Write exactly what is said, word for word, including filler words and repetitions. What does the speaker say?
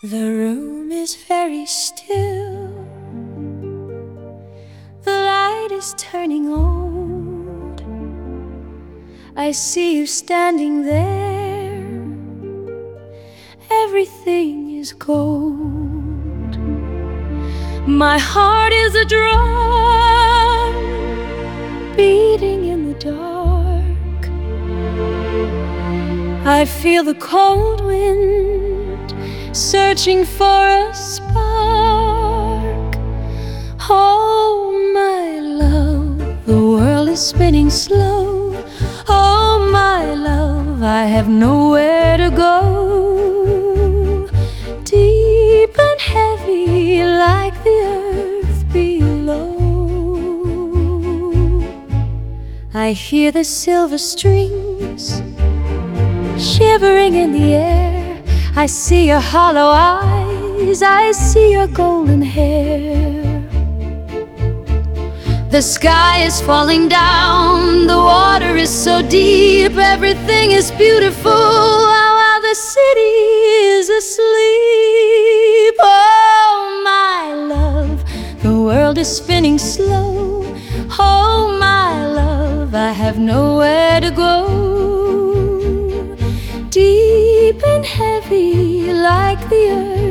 The room is very still. The light is turning old. I see you standing there. Everything is gold. My heart is a drum beating in the dark. I feel the cold wind searching for a spark. Oh, my love, the world is spinning slow. Oh, my love, I have nowhere to go. Deep and heavy like the earth below. I hear the silver strings shivering in the air. I see your hollow eyes, I see your golden hair. The sky is falling down, the water is so deep, everything is beautiful while the city is asleep. Oh, my love, the world is spinning slow. Oh, my love, I have nowhere to go. Deep and heavy like the earth